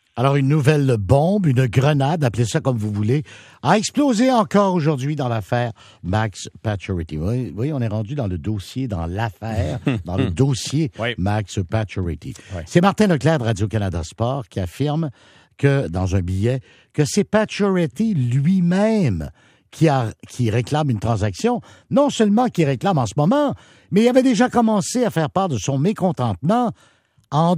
Alors, une nouvelle bombe, une grenade, appelez ça comme vous voulez, a explosé encore aujourd'hui dans l'affaire Max Pacioretty. Oui, on est rendu dans le dossier, dans l'affaire, dans le dossier Max Pacioretty. Oui. C'est Martin Leclerc de Radio-Canada Sport qui affirme que, dans un billet, que c'est Pacioretty lui-même qui réclame une transaction. Non seulement qui réclame en ce moment, mais il avait déjà commencé à faire part de son mécontentement en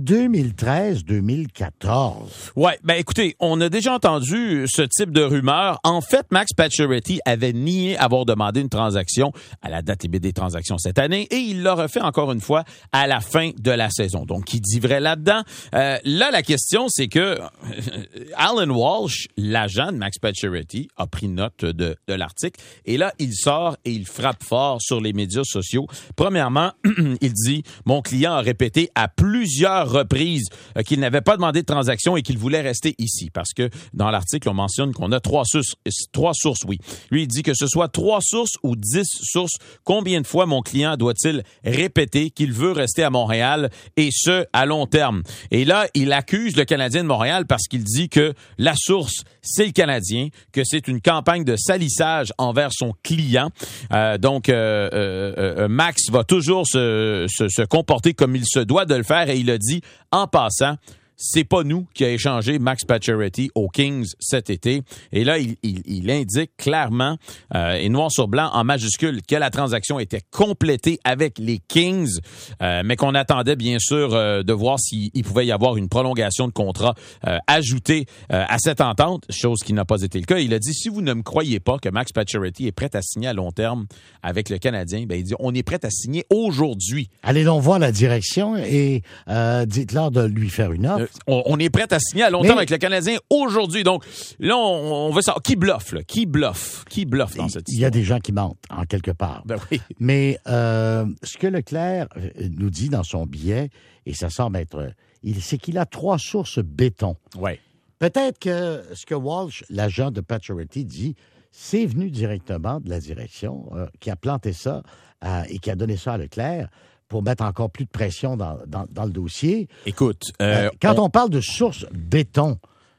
2013-2014. Ouais, ben écoutez, on a déjà entendu ce type de rumeur. En fait, Max Pacioretty avait nié avoir demandé une transaction à la date limite des transactions cette année et il l'a refait encore une fois à la fin de la saison. Donc, il dit vrai là-dedans. Là, la question, c'est que Alan Walsh, l'agent de Max Pacioretty, a pris note de l'article et là, il sort et il frappe fort sur les médias sociaux. Premièrement, il dit « Mon client a répété à plusieurs reprises qu'il n'avait pas demandé de transaction et qu'il voulait rester ici. » Parce que dans l'article, on mentionne qu'on a trois sources, oui. Lui, il dit que ce soit 3 sources ou 10 sources. Combien de fois mon client doit-il répéter qu'il veut rester à Montréal et ce, à long terme? Et là, il accuse le Canadien de Montréal parce qu'il dit que la source, c'est le Canadien, que c'est une campagne de salissage envers son client. Donc, Max va toujours se comporter comme il se doit de le faire et il a dit, en passant, c'est pas nous qui a échangé Max Pacioretty aux Kings cet été. Et là, il indique clairement, et noir sur blanc, en majuscule, que la transaction était complétée avec les Kings, mais qu'on attendait bien sûr de voir s'il pouvait y avoir une prolongation de contrat ajoutée à cette entente, chose qui n'a pas été le cas. Il a dit, si vous ne me croyez pas que Max Pacioretty est prêt à signer à long terme avec le Canadien, ben il dit, on est prêt à signer aujourd'hui. Allez donc voir la direction et dites-leur de lui faire une offre. On est prêt à signer à long terme avec le Canadien aujourd'hui. Donc, là, on veut savoir qui bluffe, là? Qui bluffe dans cette histoire? Il y a des gens qui mentent, en quelque part. Ben oui. Mais ce que Leclerc nous dit dans son billet, et ça semble être... c'est qu'il a 3 sources béton. Oui. Peut-être que ce que Walsh, l'agent de Pacioretty, dit, c'est venu directement de la direction qui a planté ça et qui a donné ça à Leclerc pour mettre encore plus de pression dans le dossier. Écoute, quand on parle de sources béton,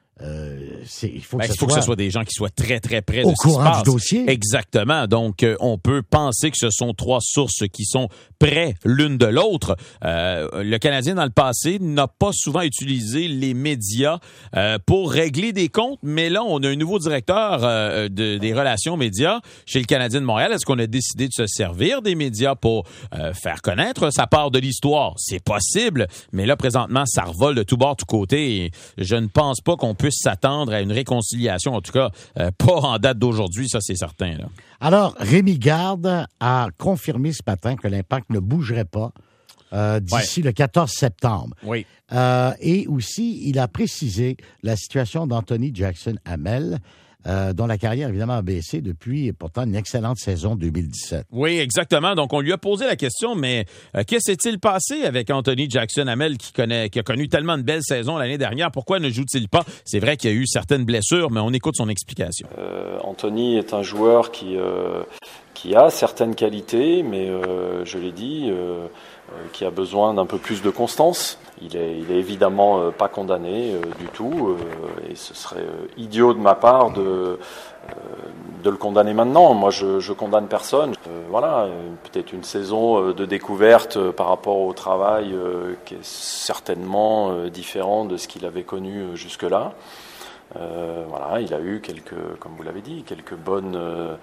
il faut que ce soit des gens qui soient très, très près au de ce qui se courant passe. du dossier. Exactement. Donc, on peut penser que ce sont 3 sources qui sont près l'une de l'autre. Le Canadien, dans le passé, n'a pas souvent utilisé les médias pour régler des comptes, mais là, on a un nouveau directeur des relations médias chez le Canadien de Montréal. Est-ce qu'on a décidé de se servir des médias pour faire connaître sa part de l'histoire? C'est possible, mais là, présentement, ça revole de tous bords, tous côtés, et je ne pense pas qu'on puisse s'attendre à une réconciliation, en tout cas, pas en date d'aujourd'hui, ça c'est certain. Là. Alors, Rémi Garde a confirmé ce matin que l'Impact ne bougerait pas d'ici le 14 septembre. Oui. Et aussi, il a précisé la situation d'Anthony Jackson-Hamel, dont la carrière, évidemment, a baissé depuis, pourtant, une excellente saison 2017. Oui, exactement. Donc, on lui a posé la question, mais que s'est-il passé avec Anthony Jackson-Hamel qui a connu tellement de belles saisons l'année dernière? Pourquoi ne joue-t-il pas? C'est vrai qu'il y a eu certaines blessures, mais on écoute son explication. Anthony est un joueur qui a certaines qualités, mais je l'ai dit, qui a besoin d'un peu plus de constance. Il est évidemment pas condamné du tout, et ce serait idiot de ma part de le condamner maintenant. Moi, je condamne personne. Voilà, peut-être une saison de découverte par rapport au travail qui est certainement différent de ce qu'il avait connu jusque-là. Voilà, il a eu comme vous l'avez dit, quelques bonnes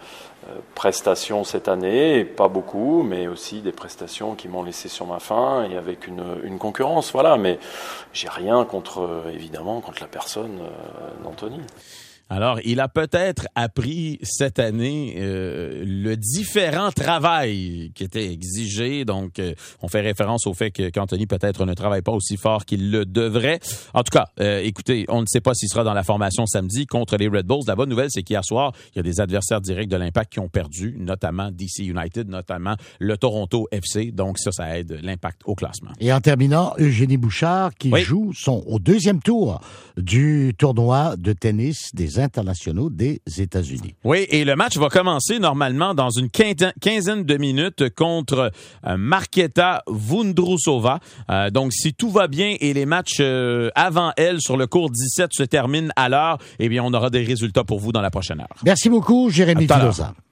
prestations cette année, pas beaucoup, mais aussi des prestations qui m'ont laissé sur ma faim et avec une concurrence. Voilà, mais j'ai rien évidemment contre la personne d'Anthony. Alors, il a peut-être appris cette année le différent travail qui était exigé. Donc, on fait référence au fait qu'Anthony peut-être ne travaille pas aussi fort qu'il le devrait. En tout cas, écoutez, on ne sait pas s'il sera dans la formation samedi contre les Red Bulls. La bonne nouvelle, c'est qu'hier soir, il y a des adversaires directs de l'Impact qui ont perdu, notamment DC United, notamment le Toronto FC. Donc, ça aide l'Impact au classement. Et en terminant, Eugénie Bouchard qui joue au 2e tour du tournoi de tennis des internationaux des États-Unis. Oui, et le match va commencer normalement dans une quinzaine de minutes contre Marketa Vondrousova. Donc, si tout va bien et les matchs avant elle sur le cours 17 se terminent à l'heure, eh bien, on aura des résultats pour vous dans la prochaine heure. Merci beaucoup, Jérémy Filosa.